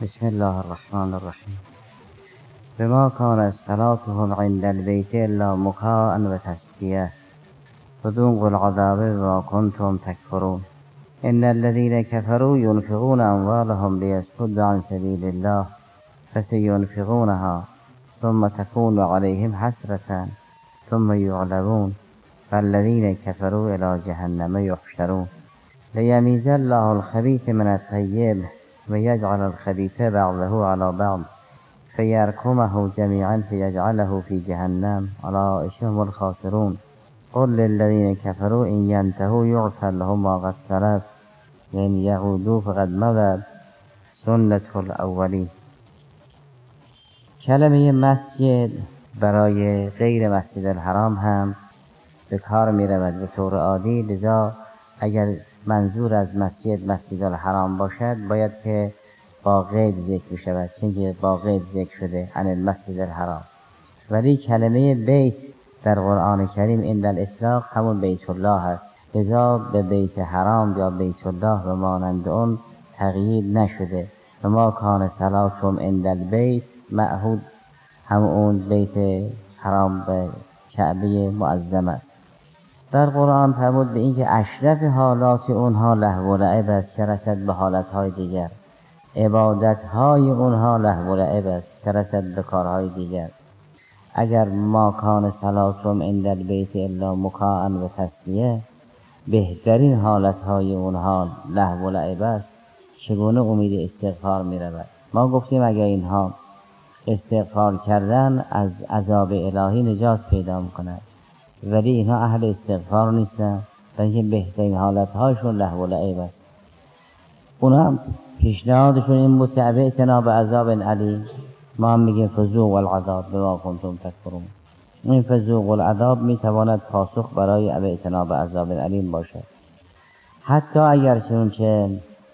بسم الله الرحمن الرحیم. بما كان صلاتهم عند البيت الا مكاء وتسديه فذوقوا العذاب بما كنتم تكفرون. ان الذين كفروا ينفقون اموالهم ليصدوا عن سبيل الله فسينفقونها ثم تكون عليهم حسرة ثم يغلبون فالذين كفروا الى جهنم يحشرون. ليميز الله الخبيث من الطيب ويجعل الخبيث بعضه على بعض فيركمه جميعا فيجعله في جهنم أولئك هم الخاسرون. قل للذين كفروا إن ينتهوا يغفر لهم ما قد سلف وإن يعودوا فقد مضت سنة الاولین. کلمه مسجد برای غیر مسجد الحرام هم به کار می رود به طور عادی، لذا اگر منظور از مسجد الحرام باشد باید که با قید ذکر شود، چون با قید ذکر شده عن المسجد الحرام. ولی کلمه بیت در قرآن کریم عند الاطلاق همون بیت الله است، لذا به بیت حرام یا بیت الله و مانند اون تغییر نشده. و ما کان صلاتهم عند البیت معهود همون بیت حرام به کعبه معظم است. در قرآن فرمود به اینکه اشرف حالات اونها لهو و لعب است چه رسد به حالتهای دیگر، عبادتهای اونها لهو و لعب است چه رسد به کارهای دیگر. اگر ما کان صلاتهم عند البیت الا مکاء و تسلیه، بهترین حالتهای اونها لهو و لعب است، چگونه امید استغفار می رود؟ ما گفتیم اگر اینها استغفار کردن از عذاب الهی نجات پیدا میکنند، ولی اینها اهل استغفار نیستن، بلکه بهترین حالتهایشون لهو و لعب است. اونا هم پیشنهادشون این بود که ابعتنا به عذاب علیم، ما هم میگیم فذوقوا العذاب بما کنتم تکفرون. این فذوقوا العذاب میتواند پاسخ برای ابعتنا به عذاب علیم باشد. حتی اگر چنانچه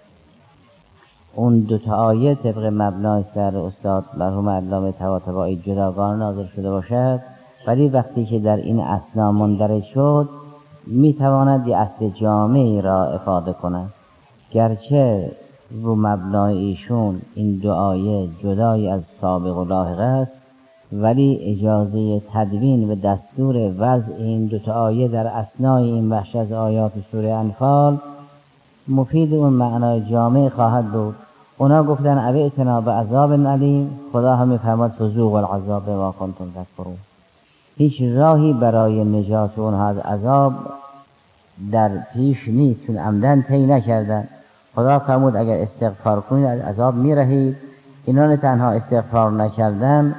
اون دو تا آیه طبق مبنای سر استاد مرحوم علامه طباطبایی جداگانه نازل شده باشد، ولی وقتی که در این اثنا مندرج شد میتواند یه اصل جامعی را افاده کند. گرچه رو مبنای ایشون این دو آیه جدای از سابق و لاحق است، ولی اجازه تدوین و دستور وضع این دو تا آیه در اثنای این بخش از آیات سوره انفال مفید اون معنای جامع خواهد بود. اونا گفتن ابعتنا به عذاب علیم، خدا هم میفرماد فذوقوا العذاب بما کنتم تکفرون. هیچ راهی برای نجات اونها از عذاب در پیش نیست، چون عمدن طی نکردن. خدا فرمود اگر استغفار کنید از عذاب میرهید. اینا نه تنها استغفار نکردن،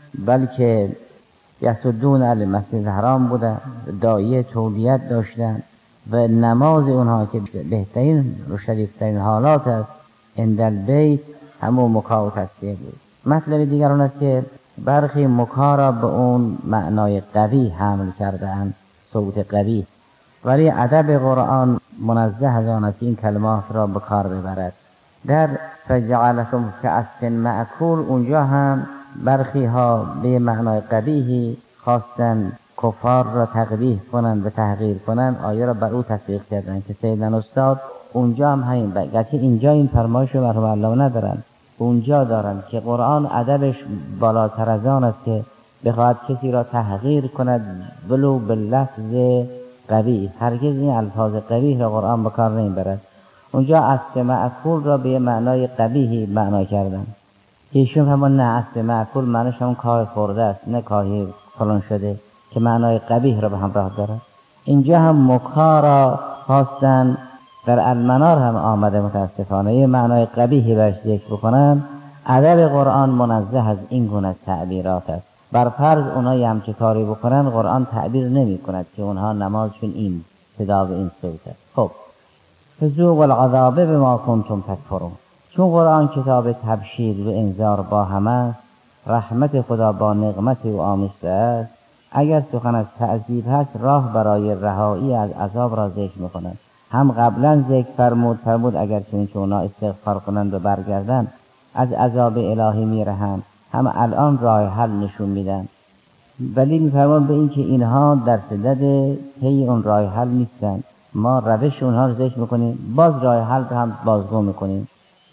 بلکه یصدون عن المسجد الحرام بودن، داعیه تولیت داشتن و نماز اونها که بهترین و شریفترین حالات است عند البیت همون مکاء و تسدیه بود. مطلب دیگر اون است که برخی مکاء را به اون معنای قوی حمل کردن، صوت قوی، ولی ادب قرآن منزه از آن است این کلمات را به کار ببرد. در فجعلکم کعصف مأکول اونجا هم برخی ها به معنای قبیحی خواستن کفار را تقبیح کنند و تحقیر کنند، آیه را بر او تطبیق کردند که سیدن استاد اونجا هم همین گرچه اینجا این فرمایش رو مرحوم علامه ندارن، اونجا دارن که قرآن ادبش بالاتر از آن است که بخواهد کسی را تحقیر کند ولو به لفظ قبیح. هرگز این الفاظ قبیح را قرآن به کار نمیبرد. اونجا اصل مأکول را به معنای قبیحی معنا کردن. ایشون همون نه اصل مأکول معنیش همون کاه خورده است، نه کاهی فلان شده که معنای قبیح را به همراه دارد. اینجا هم مکاء را خواستن، در المنار هم آمده متاسفانه یه معنای قبیحی برش ذکر بکنن. ادب قرآن منزه از این گونه تعبیرات است. بر فرض اونها یه همچه کاری بکنن قرآن تعبیر نمی کند که اونها نمازشون این صدا و این صوت است. خب فذوقوا العذاب بما کنتم تکفرون. چون قرآن کتاب تبشیر و انذار با هم است، رحمت خدا با نقمت او آمیخته است، اگر سخن از تعذیب هست راه برای رهایی از عذاب را ذکر می‌کند. هم قبلا ذکر فرمود اگر چون اونا استغفار کنند و برگردند از عذاب الهی میرهند، هم الان راه حل نشون میدن. ولی میفرمان به این که اینها در صدد طی اون راه حل نیستن، ما روش اونها رو ذکر میکنیم، باز راه حل رو هم بازگو میکنیم.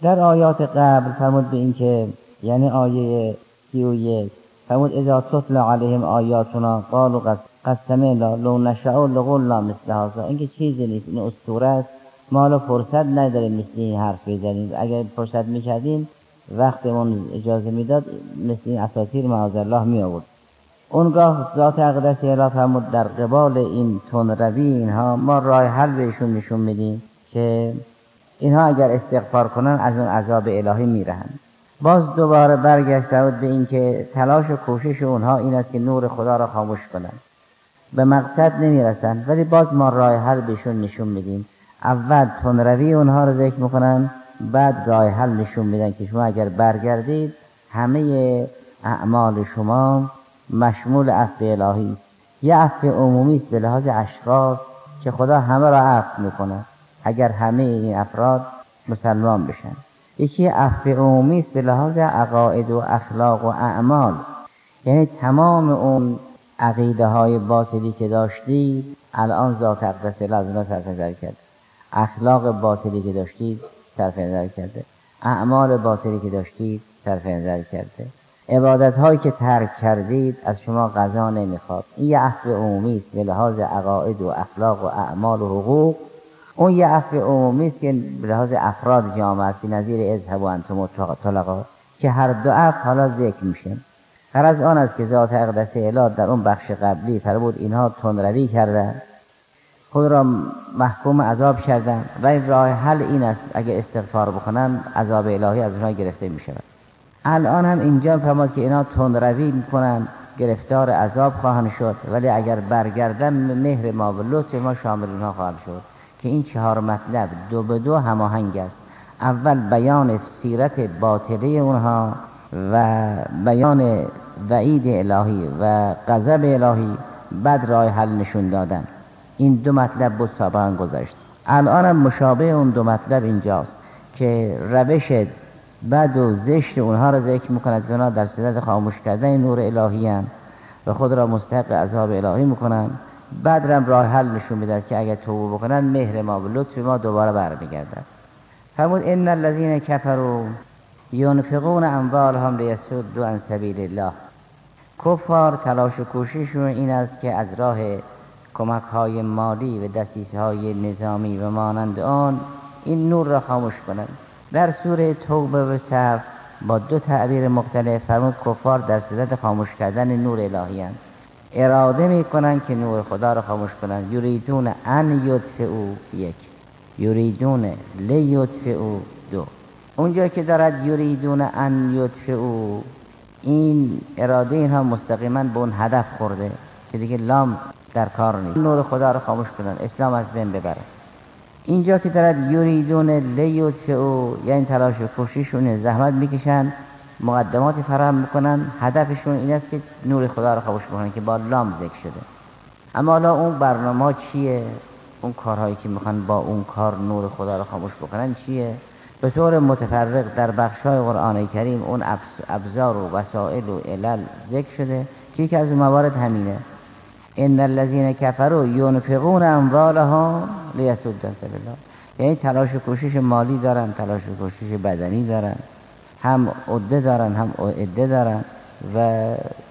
در آیات قبل فرمود به این که یعنی آیه 31 فرمود اذا تتلى علیهم آیاتنا قالوا قد سمعنا لو نشاء لقلنا مثل هذا. اینکه چیزی نیست، این اسطوره است، ما حالا فرصت نداریم مثل این حرف بزنیم، اگر فرصت میکردیم وقتمون اجازه میداد مثل این اساطیر معاذالله می آورد. اونگاه ذات اقدس الهی فرمود در قبال این تندروی اینها ما راه حل بهشون نشون میدیم که اینها اگر استغفار کنن از اون عذاب الهی میرهند. باز دوباره برگشت فرمود به این که تلاش و کوشش اونها این است که نور خدا را خاموش کنند، به مقصد نمیرسن، ولی باز ما راه حل بهشون نشون میدیم. اول تندروی اونها رو ذکر میکنن، بعد راه حل نشون میدن که شما اگر برگردید همه اعمال شما مشمول عفو الهی است. یه عفو عمومی است به لحاظ اشخاص که خدا همه را عفو میکنه اگر همه این افراد مسلمان بشن. یکی عفو عمومی است به لحاظ عقاید و اخلاق و اعمال، یعنی تمام اون عقیده های باطلی که داشتید الان ذات اقدس الهی از اونها صرف نظر کرد، اخلاق باطلی که داشتید صرف نظر کرده، اعمال باطلی که داشتید صرف نظر کرده، عبادت هایی که ترک کردید از شما قضا نمیخواد. این یه عفو عمومی است به لحاظ عقاید و اخلاق و اعمال و حقوق. اون یه عفو عمومی است که به لحاظ افراد جامعه است، نظیر اذهبوا انتم طلقا، که هر دو عفو حالا ذکر میشه. هر از آن است که ذات اقدس الهی در اون بخش قبلی فرمود اینها تندروی کردند، خود را محکوم عذاب کردند و این راه حل این است اگه استغفار بکنن عذاب الهی از اونها گرفته میشود. الان هم اینجا فرمود که اینها تندروی میکنن گرفتار عذاب خواهند شد، ولی اگر برگردن مهر ما و لطف ما شامل اونها خواهد شد. که این 4 مطلب دو به دو هماهنگ است. اول بیان سیرت باطله اونها و بیان وعید الهی و غضب الهی، بعد راه حل نشون دادن. این 2 مطلب بود سابقا گذشت. الان هم مشابه اون 2 مطلب اینجاست که روش بد و زشت اونها را ذکر میکند که اونها در صدد خاموش کردن نور الهی هستند و خود را مستحق عذاب الهی میکنند. بعد هم راه حل نشون میدهد که اگر توبه بکنن مهر ما و لطف ما دوباره برمیگردد. فرمود ان الذين كفروا ينفقون اموالهم ليصدوا عن سبيل الله. کفار تلاش و کوشششون این است که از راه کمک های مالی و دسیسه های نظامی و مانند آن این نور را خاموش کنند. در سوره توبه و صف با 2 تعبیر مختلف فرمود کفار در صدد خاموش کردن نور الهی هستند، اراده میکنن که نور خدا را خاموش کنن. یریدون ان یطفئوا 1، یریدون لیطفئوا 2. اونجا که دارد یریدون ان یطفئوا، این اراده اینها مستقیما به اون هدف خورده که دیگه لام در کار نیست، نور خدا را خاموش کنن، اسلام از بین ببره. اینجا که دارد یریدون لیطفئوا، یعنی تلاش و کوشششون زحمت میکشن، مقدمات فراهم میکنن، هدفشون این است که نور خدا رو خاموش کنن که با لام ذکر شده. اما حالا اون برنامه چیه؟ اون کارهایی که میخوان با اون کار نور خدا رو خاموش بکنن چیه؟ به طور متفرق در بخش‌های قرآن کریم اون ابزار و وسائل و علل ذکر شده که یکی از اون موارد همینه. ان الذين كفروا ينفقون اموالهم ليصدوا عن سبيل الله، یعنی تلاش و کوشش مالی دارن، تلاش و کوشش بدنی دارن، هم عده دارن هم عده دارن و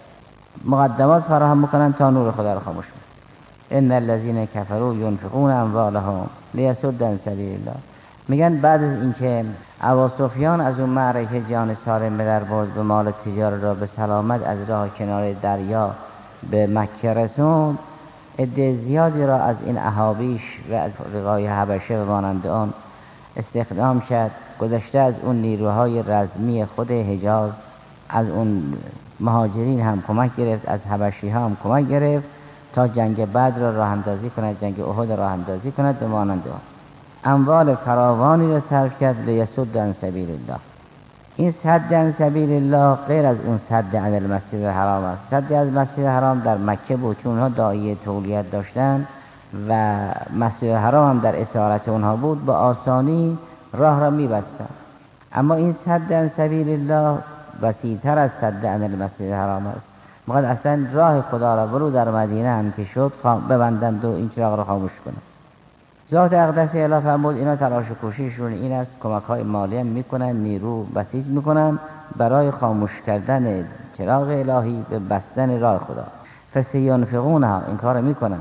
مقدمات فراهم میکنن تا نور خدا رو خاموش کنن. ان الذين كفروا ينفقون اموالهم ليصدوا عن سبيل الله. میگن بعد از اینکه ابو سفیان از اون معرکه جان سالم به در برد و مال تجارت را به سلامت از راه کنار دریا به مکه رسوند، عده زیادی را از این احابیش و از رقای حبشه و مانند آن استخدام کرد. گذشته از اون نیروهای رزمی خود حجاز، از اون مهاجرین هم کمک گرفت، از حبشی ها هم کمک گرفت تا جنگ بدر را راه اندازی کند، جنگ احد راه اندازی کند و مانند آن. اموال فراوانی را صرف کرد لیصد عن سبیل الله. این صد عن سبیل الله غیر از اون صد عن المسجد الحرام است. صد از مسجد الحرام در مکه بود چون اونها داعیه تولیت داشتن و مسجد الحرام هم در اسارت اونها بود، با آسانی راه را می‌بستند. اما این صد عن سبیل الله وسیع‌تر از صد عن المسجد الحرام است. مقصد اصلا راه خدا را ولو در مدینه هم که شد ببندند و این چراغ را خاموش کنند. ذات اقدس الهی فرمود اینا تلاش و کوشششون این است، کمک های مالی هم میکنن، نیرو بسیج میکنن برای خاموش کردن چراغ الهی به بستن راه خدا. فسینفقونها، این کار میکنن،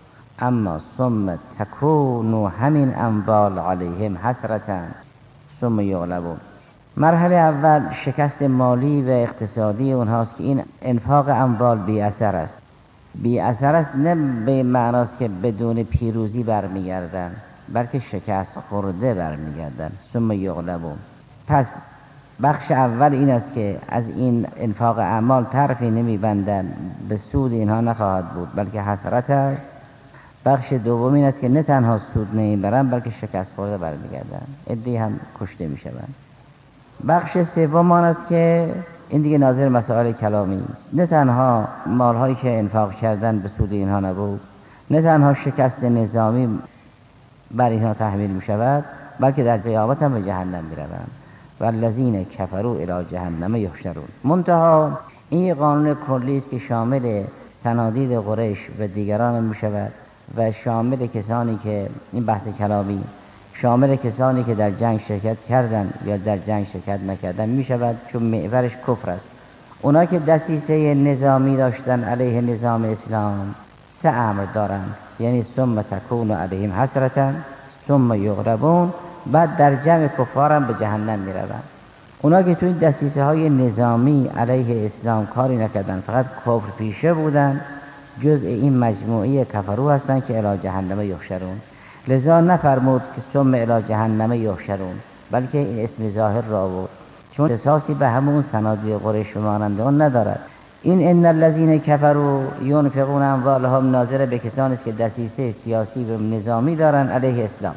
اما ثم تکون همین اموال علیهم حسرة ثم یغلبون. مرحله اول شکست مالی و اقتصادی اونهاست که این انفاق اموال بی اثر است. بی اثر است نه به معناست که بدون پیروزی برمیگردن، بلکه شکست خورده برمیگردن. ثم یغلبون. پس بخش اول این است که از این انفاق اعمال طرفی نمیبندن، به سود اینها نخواهد بود بلکه حسرت است. بخش دوم این است که نه تنها سود نمیبرن بلکه شکست خورده برمیگردن، عده‌ای هم کشته میشوند. بخش سوم آن است که این دیگه ناظر مسائل کلامی است. نه تنها مالهایی که انفاق کردن به سود اینها نبود، نه تنها شکست نظامی بر اینها تحمیل می شود، بلکه در قیامت هم به جهنم می روند. والذین کفروا الی جهنم یحشرون. منتها این یک قانون کلی است که شامل صنادید قریش و دیگران می شود و شامل کسانی که این بحث کلامی شامل کسانی که در جنگ شرکت کردند یا در جنگ شرکت نکردند می شود، چون محورش کفر است. اونا که دسیسه نظامی داشتن علیه نظام اسلام سه امر دارند، یعنی ثم تکون علیهم حسرة ثم یغلبون، بعد در جمع کفارم به جهنم می روند. اونا که تو این دسیسه های نظامی علیه اسلام کاری نکردن، فقط کفر پیشه بودن، جزء این مجموعه کفرو هستند که الی جهنم یحشرون. لذا نفرمود که ثم الی جهنم یحشرون، بلکه این اسم ظاهر را آورد، چون اساسی به همون صنادیق قریش و مانند آن ندارد. این ان الذین کفروا ينفقون اموالهم ناظر به کسانی است که دسیسه سیاسی و نظامی دارند علیه اسلام.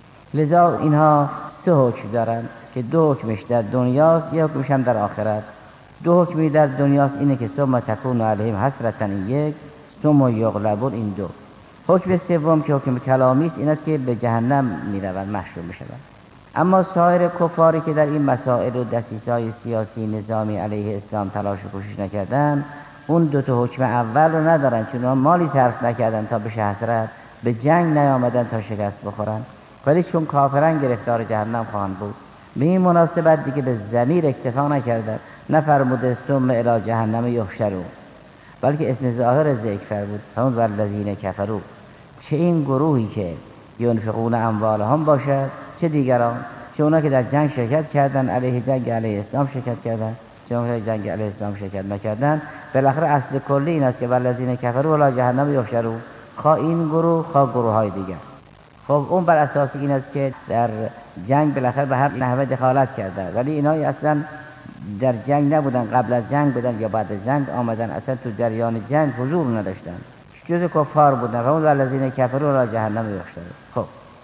لذا اینها سه حکم دارند که دو حکمش در دنیاست، یک حکمش هم در آخرت. دو حکمی در دنیاست اینه که ثم تکون علیهم حسرة، این یک، ثم یغلبون، این دو. حکم سوم که حکم کلامی است این است که به جهنم میروند، محشور میشوند. اما سایر کفاری که در این مسائل و دسیسه‌های سیاسی نظامی علیه اسلام تلاش و کوشش نکردن، اون دو تا حکم اول رو ندارن، چون مالی صرف نکردن تا بشه حسرت، به جنگ نیامدن تا شکست بخورن، ولی چون کافرن گرفتار جهنم خواهند بود. به این مناسبت دیگه به ضمیر اکتفا نکردن، نفرموده ثم الی جهنم یحشرون، بلکه اسم ظاهر ذکر فرمود، همون والذین کفروا. چه این گروهی که ینفقون اموالهم باشد، چه دیگران، چه اونا که در جنگ شرکت کردن، علیه جنگ علیه اسلام شرکت کردن، چه اونا که جنگ علیه اسلام شرکت نکردن. بالاخره اصل کلی این است که والذین کفروا الی جهنم یحشرون، خواه این گروه خواه گروه های دیگر. خب اون بر اساس این است که در جنگ بالاخره به هر نحوه دخالت کردن، ولی اینا اصلا در جنگ نبودن، قبل از جنگ بودن یا بعد از جنگ آمدن، اصلا تو جریان جنگ حضور نداشتن، جز کفار بودن. فرمود والذین کفروا الی جهنم یحشرون. خب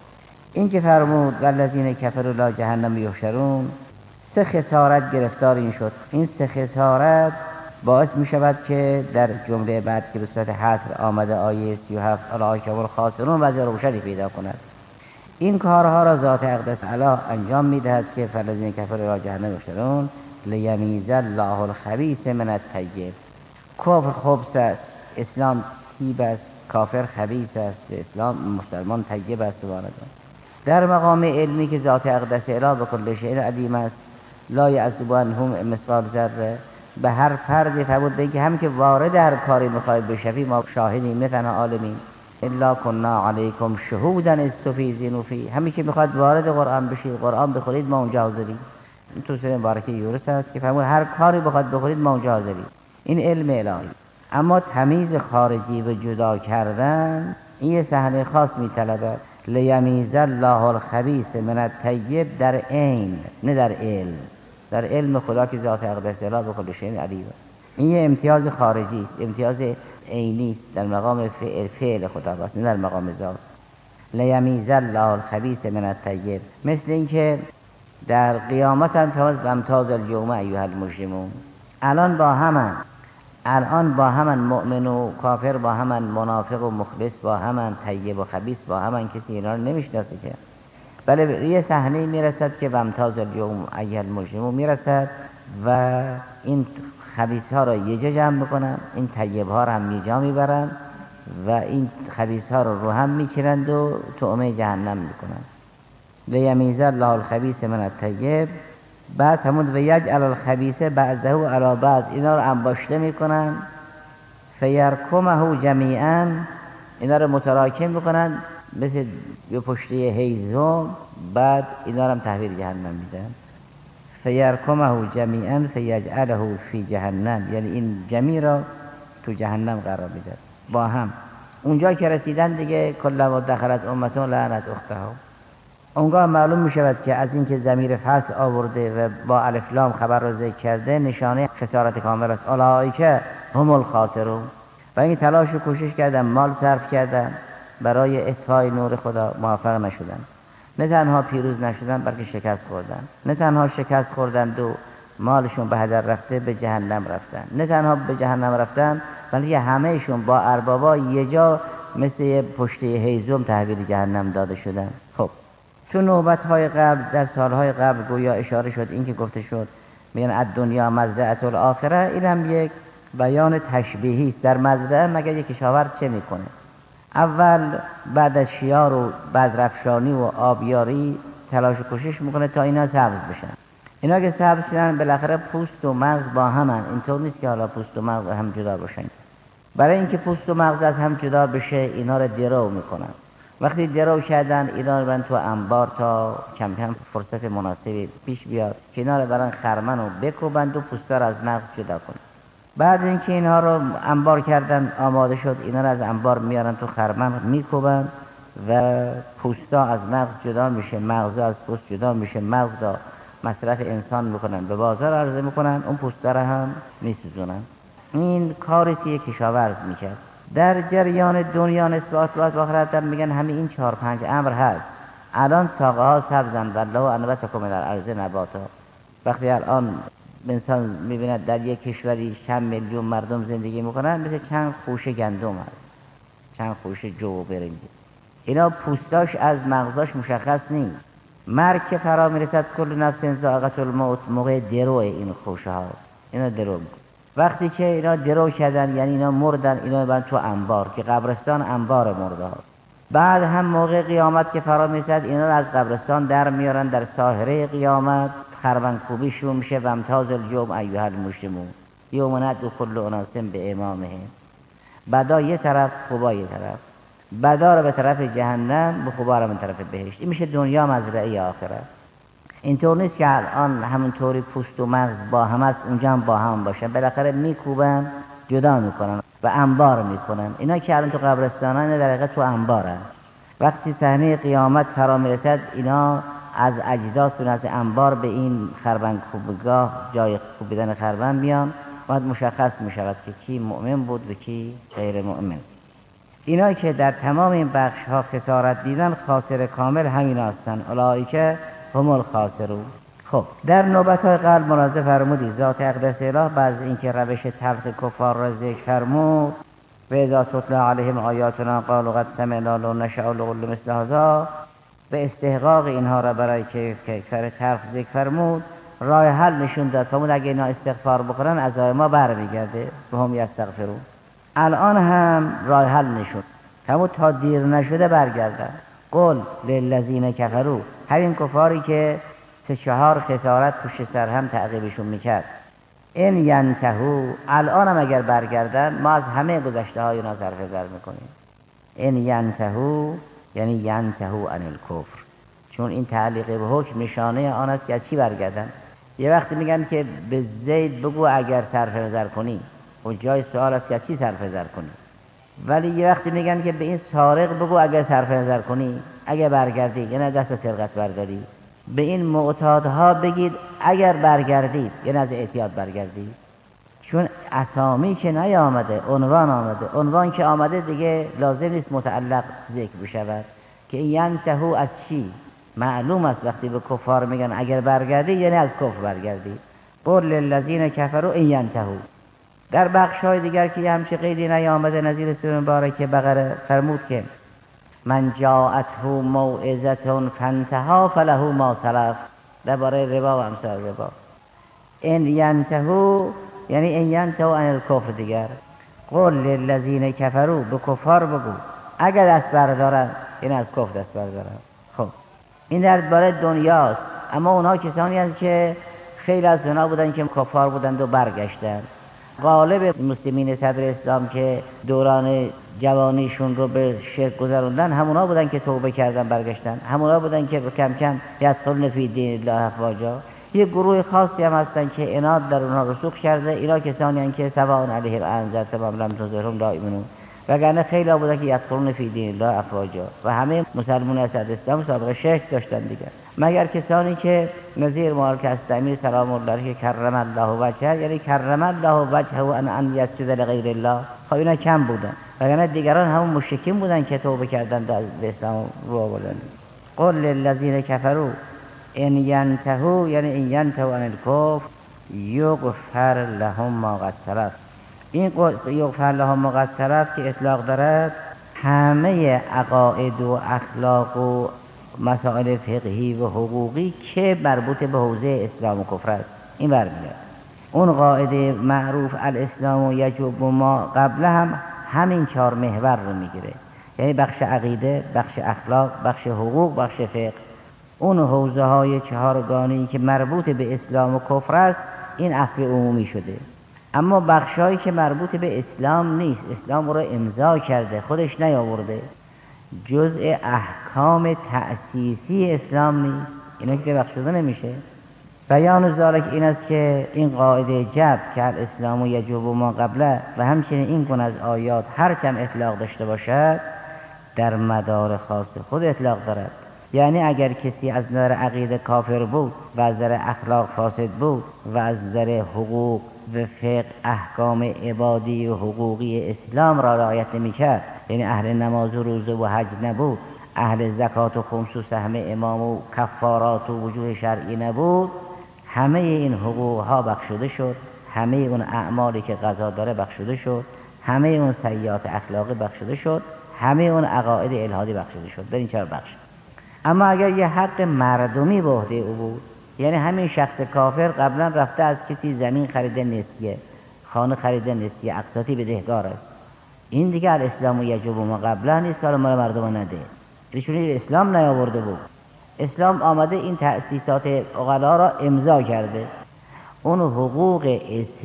این که فرمود والذین کفروا الی جهنم یحشرون، سه خسارت گرفتار این شد. این سه خسارت باعث می شود که در جمله بعد که به صورت حصر آمده آیه 37 اولئک هم الخاسرون وضع روشنی پیدا کند. این کارها را ذات اقدس الهی انجام می دهد که والذین کفروا الی جهنم یحشرون لیمیز الله الخبیث من الطیب. کفر خبث است، اسلام طیب است، کافر خبیث است، اسلام مسلمان طیب است. در مقام علمی که ذات اقدس الهی به کل شیء علیم است، لا یعزب عنهم مثقال ذره، به هر فردی فرمود بگه همین که وارد هر کاری میخواید بشوی ما شاهدیم، نه تنها عالمین، الا کنا علیکم شهودا اذ تفیضون فیه، همین که میخواد وارد قرآن بشید، قرآن بخورید، ما اونجا حاضریم. این تو سوره مبارکه یونس است که فرمود هر کاری بخواد بخورید ما اونجا حاضریم. این علم الهی. اما تمیز خارجی و جدا کردن این یه صحنه خاص میطلبه. لیمیز الله الخبیث من الطیب در عین، نه در علم. در علم خدا که ذات اقدس الهی به کل شیء علیم است. این یه امتیاز خارجی است، امتیاز عینی است، در مقام فعل خدا است، نه در مقام ذات. لیمیز الله الخبیث من الطیب. مثل اینکه در قیامت هم فرمود وامتاز الیوم ایها المجرمون. الان با همن مؤمن و کافر با همن، منافق و مخلص با همن، طیب و خبیث با همن، کسی اینا رو نمیشناسه که. بله یه صحنه میرسد که وامتاز الیوم ایها المجرمون میرسد و این خبیث ها را یه جا جمع میکنن، این طیب ها را هم یه جا میبرن و این خبیث ها رو هم میچینند و طعمه جهنم میکنند. لیمیز الله الخبیث من الطیب. بعد همون و یجعل الخبیث بعضه علی بعض، اینا رو انباشته میکنن. فیرکمه جمیعا، اینا رو متراکم میکنن مثل یه پشته هیزم، بعد اینا رو هم تحویل جهنم میدن. فیرکمه جمیعا فیجعله فی جهنم، یعنی این جمیع را تو جهنم قرار میده با هم. اونجا که رسیدن دیگه کلما دخلت امتون لعنت اختها، اونجا معلوم میشود که از اینکه ضمیر فصل آورده و با الف لام خبر را ذکر کرده نشانه خسارت کامل است. اولئک هم الخاسرون. و این تلاش و کوشش کردن، مال صرف کردن برای اطفای نور خدا، موفق نشدن. نه تنها پیروز نشدن بلکه شکست خوردن. نه تنها شکست خوردند و مالشون به هدر رفته، به جهنم رفتن. نه تنها به جهنم رفتن بلکه همهشون با اربابا یه جا مثل یه پشته هیزم تحویل جهنم داده شدن. خب تو نوبت‌های قبل، در سالهای قبل گویا اشاره شد، این که گفته شد میگن الدنیا مزرعة الاخره، این هم یک بیان تشبیهی است. در مزرعه مگر یک کشاورز چه میکنه؟ اول بعد از شیار و بذرافشانی و آبیاری تلاش و کوشش میکنه تا اینا سبز بشن. اینا که سبز شدن بالاخره پوست و مغز با همن. اینطور نیست که حالا پوست و مغز هم جدا بشن. برای اینکه پوست و مغز از هم جدا بشه اینا رو درو میکنن. وقتی درو کردن اینا رو برن تو انبار تا کم کم فرصت مناسبی پیش بیاد که اینا رو برن خرمن و بکوبند و پوستا رو از مغز جدا کنن. بعد اینکه اینها رو انبار کردن آماده شد، اینا رو از انبار میارن تو خرمن میکوبن و پوستا از مغز جدا میشه، مغز از پوست جدا میشه، مغز را مصرف انسان میکنن، به بازار عرضه میکنن، اون پوستا رو هم میسوزونن. این کاری که یک کشاورز میکرد. در جریان دنیا نسبت به آخرت میگن همین این 4-5 امر هست. الان ساقه ها سبزن والله انبتکم من الارض نباتا. وقتی الان انسان میبیند در یک کشوری چند میلیون مردم زندگی میکنن، مثل چند خوشه گندم هست، چند خوشه جو و برنج. اینا پوستاش از مغزاش مشخص نیست. مرگ که فرا میرسد کل نفس ذائقة الموت، موقع درو این خوشه هاست. اینا درو وقتی که اینا درو کردن یعنی اینا مردن، اینا برن تو انبار که قبرستان انبار مرده هاست. بعد هم موقع قیامت که فرا میرسد اینا رو از قبرستان در میارن، در ساحره قیامت خربن کوبی شروع میشه و امتاز الجوم ایها المجرمون یوم ندعو کل اناس به امامهم. بدا یه طرف، خوبا یه طرف. بدا رو به طرف جهنم، به خوبا رو به طرف بهشت. این میشه دنیا مزرعه آخرت. اینطور نیست که الان همونطوری پوست و مغز با هم است اونجا هم با هم باشن، بالاخره میکوبن جدا میکنن و انبار میکنن. اینا که الان تو قبرستانان در حقیقت تو انبارن. وقتی صحنه قیامت فرا میرسد اینا از اجداثشون از انبار به این خربن کوبگاه، جای کوبیدن خربن میان، بعد مشخص میشود که کی مؤمن بود و کی غیر مؤمن. اینا که در تمام این بخش ها خسارت دیدن، خاسر کامل همین هستند. اولئک هم الخاسرون. خب در نوبت های قبل ملاحظه فرمودی ذات اقدس اله بعد اینکه روش تلخ کفار را ذکر فرمود و اذا تتلی علیهم آیاتنا قالوا قد سمعنا لو نشاء لقلنا مثل هذا، به استحقاق اینها را برای که کفر تلخ ذکر فرمود، راه حل نشون داد. فرمود اگه اینا استغفار بکنن عذاب ما برمیگرده و هم یستغفرون. الان هم راه حل نشون فرمود تا دیر نشده برگردن. قل للذین کفروا، همین کفاری که 3-4 خسارت پشت سر هم تعقیبشون میکرد، این ینتهو، الان هم اگر برگردن ما از همه گذشته های اونا صرف نظر میکنیم. این ینتهو یعنی ینتهو عن الکفر، چون این تعلیق به حکم نشانه آن است که از چی برگردن. یه وقتی میگن که به زید بگو اگر صرف نظر کنی، و جای سوال است که از چی صرف نظر کنی. ولی یه وقتی میگن که به این سارق بگو اگر صرف نظر کنی، اگر برگردی یعنی دست سرقت برداری. به این معتادها بگید اگر برگردید یعنی از اعتیاد برگردید. چون اسامی که نیامده، عنوان آمده. عنوان که آمده دیگه لازم نیست متعلق ذکر بشود که این ینتهو از چی. معلوم است وقتی به کفار میگن اگر برگردید یعنی از کفر برگردید. قل للذین کفروا این ینتهو. در بخش‌های دیگر که همچه قیدی نیامده نظیر سوره مبارکه بقره فرمود که من جاءته موعظة فانتهى فله ما سلف، درباره ربا و امثال ربا. این ینتهو یعنی این ینتهو عن الکفر دیگر. قل للذین کفروا، به کفار بگو اگر دست بردارن، این از کفر دست بردارن. خب این درباره دنیاست. اما اونها کسانی هست که خیلی از اونها بودن که کفار بودند و برگشتن. غالب مسلمین صدر اسلام که دوران جوانیشون رو به شرک گذروندن همونا بودن که توبه کردن برگشتن، همونا بودن که کم کم یدخلون فی دین الله افواجا. یه گروه خاصی هم هستن که عناد در اونها رسوخ کرده. اینا کسانی هستند که سواء علیهم انذرتهم ام لم تنذرهم لا یؤمنون. وگرنه خیلی بودن که یدخلون فی دین الله افواجا و همه مسلمانان صدر اسلام سابقه شرک داشتن دیگه، مگر کسانی که نظیر مالک استعمیر سلام الله علیه کرم الله وجهه، یعنی کرم الله وجهه ان یسجد لغیر الله. خب اینا کم بودن، وگرنه دیگران همون مشرکین بودن که توبه کردن به اسلام رو آوردن. قل للذین کفروا ان ینتهوا، یعنی ان ینتهوا عن الکفر یغفر لهم ما قد سلف. این یغفر لهم ما قد سلف که اطلاق دارد همه عقاید و اخلاق و مسائل فقهی و حقوقی که مربوط به حوزه اسلام و کفر است این برمیاد. اون قاعده معروف الاسلام یجب ما قبل هم همین 4 محور رو میگیره، یعنی بخش عقیده، بخش اخلاق، بخش حقوق، بخش فقه. اون حوزه های 4 گانه‌ای که مربوط به اسلام و کفر است این عفو عمومی شده. اما بخشایی که مربوط به اسلام نیست، اسلام رو امضا کرده، خودش نیاورده، جزء احکام تأسیسی اسلام نیست، اینا که بخشوده نمیشه. بیان ذالک این است که این قاعده جب که الاسلام یجب ما قبله و همچنین این گونه از آیات هرچند اطلاق داشته باشد در مدار خاص خود اطلاق دارد. یعنی اگر کسی از نظر عقیده کافر بود و از نظر اخلاق فاسد بود و از نظر حقوق و فقه احکام عبادی و حقوقی اسلام را رعایت نمی‌کرد، یعنی اهل نماز و روزه و حج نبود، اهل زکات و خمس و سهم امام و کفارات و وجوه شرعی نبود، همه این حقوق ها بخشوده شد، همه اون اعمالی که قضا داره بخشوده شد، همه اون سیئات اخلاقی بخشوده شد، همه اون عقاید الهادی بخشوده شد. به این 4 بخش. اما اگر یه حق مردمی به عهده او بود، یعنی همین شخص کافر قبلا رفته از کسی زمین خریده نسیه، خانه خریده نسیه، اقساطی بدهکار است، این دیگه الاسلام یجب ما قبلا نیست که مال مردم نده. چون اسلام نیاورده بود، اسلام آمده این تأسیسات عقلا را امضا کرده. اون حقوق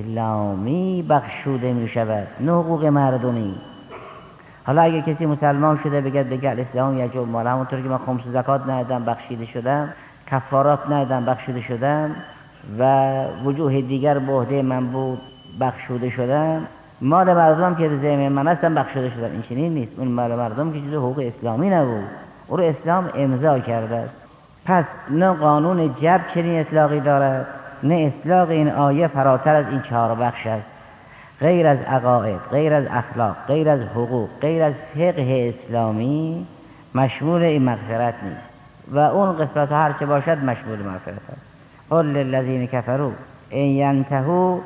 اسلامی بخشوده می شود، نه حقوق مردمی. حالا اگه کسی مسلمان شده بگه الاسلام یجب مال، همونطور که من خمس و زکات ندادم بخشیده شدم، کفارات ندادم بخشیده شدم و وجوه دیگر به عهده من بود بخشوده شدم، مال مردم که به ذمه من هستم بخشوده شدم. این چنین نیست. اون مال مردم که جزء حقوق اسلامی نبود، او رو اسلام امضا کرده است. پس نه قانون جبر چنین اطلاقی دارد، نه اطلاق این آیه فراتر از این 4 بخش است. غیر از عقاید، غیر از اخلاق، غیر از حقوق، غیر از فقه اسلامی مشمول این مغفرت نیست و اون قسمت هر چه باشد مشمول مغفرت است. قل للذین کفروا ان ینتهوا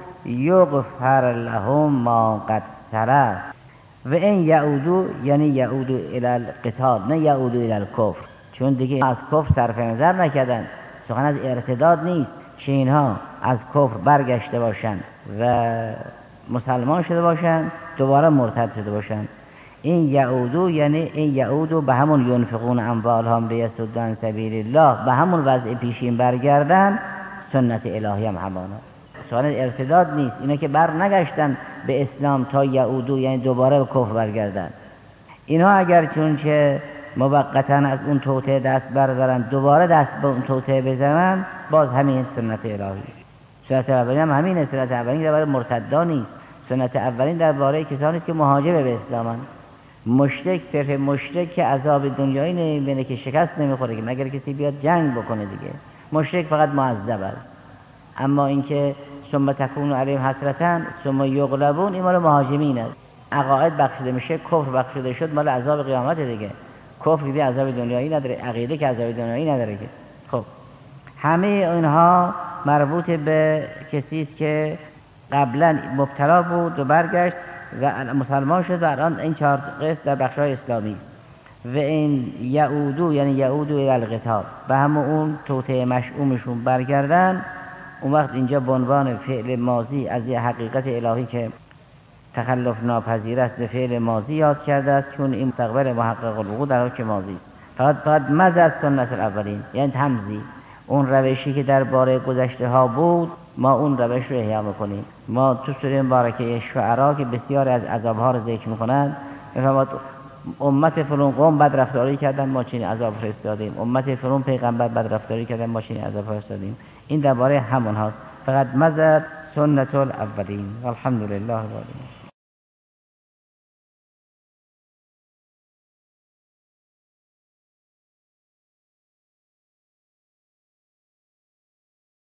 یغفر لهم ما قد سلف و ان یعودوا، یعنی یعودوا الی القتال، نه یعودوا الی الکفر، چون دیگه از کفر صرف نظر نکردن. سخن از ارتداد نیست که اینها از کفر برگشته باشند و مسلمان شده باشند دوباره مرتد شده باشند. این یعودو یعنی این یعودو به همون ینفقون اموالهم لیصدوا عن سبیل الله، به همون وضع پیشین برگردن. سنت الهی هم همانا، سخن ارتداد نیست. اینا که بر نگشتن به اسلام تا یعودو یعنی دوباره به کفر برگردن. اینها اگر چون که موقتا از اون توطئه دست بردارن دوباره دست به اون توطئه بزنن، باز همین سنت الهی است. سنت اولین هم همینه. سنت اولین درباره مرتدان نیست، سنت اولین درباره کسانی است که مهاجر به اسلامن. مشرک صرف مشرک که عذاب دنیایی نمیبینه، که شکست نمیخوره، که مگر کسی بیاد جنگ بکنه دیگه. مشرک فقط معذب است. اما اینکه ثم تکون علیهم حسرة ثم یغلبون، این مال مهاجمین است. عقاید بخشیده میشه، کفر بخشیده شد، مال عذاب قیامت دیگه. کفر دیگه عذاب دنیایی نداره، عقیده که عذاب دنیایی نداره که. خب همه اینها مربوط به کسی است که قبلا مبتلا بود و برگشت و مسلمان شد و الان این 4 قسم در بخش‌های اسلامی است. و این یعودو یعنی یعودو الی القتال، به همون اون توطئه مشؤومشون برگردن. اون وقت اینجا به عنوان فعل ماضی از یه حقیقت الهی که تخلف ناپذیر است به فعل ماضی یاد کرده است، چون این مستقبل محقق الوقوع در حکم ماضی است. فقط مز از سنت الاولین، یعنی تمضی، اون روشی که درباره گذشته ها بود ما اون روش رو احیا میکنیم. ما تو سوره مبارکه شعرا که بسیار از عذابها رو ذکر میکنند میفرماد امت فلان قوم بد رفتاری کردن ما چنین عذاب فرستادیم، امت فلان پیغمبر بد رفتاری کردن ما چنین عذاب فرستادیم. این درباره همون هاست. فقط مزد سنت الاولین. الحمدلله.